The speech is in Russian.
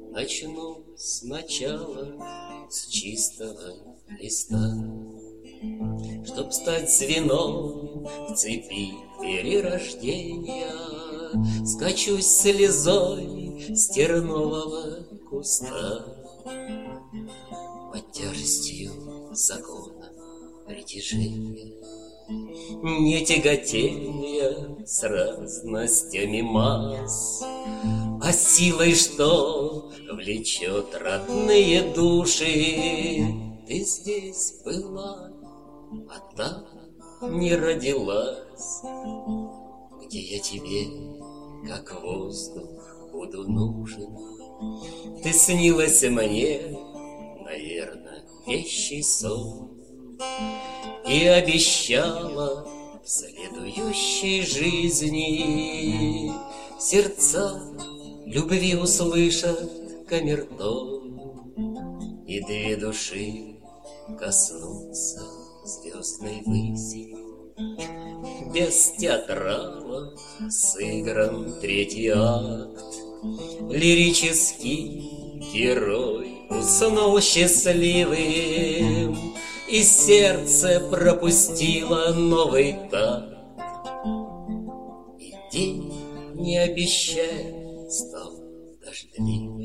начну сначала с чистого листа, чтоб стать звеном в цепи перерождения. Скачусь слезой с тернового куста под тяжестью закона притяжения, не тяготения с разностями масс, а силой, что влечет родные души. Ты здесь была, а там не родилась, где я тебе, как воздух, буду нужен. Ты снилась мне, наверное, вещий сон, и обещала в следующей жизни сердца любви услышат камертон, и две души коснутся звездной выси. Без театрала сыгран третий акт. Лирический герой уснул счастливым, и сердце пропустило новый такт. И день, не обещая, стал дождливым.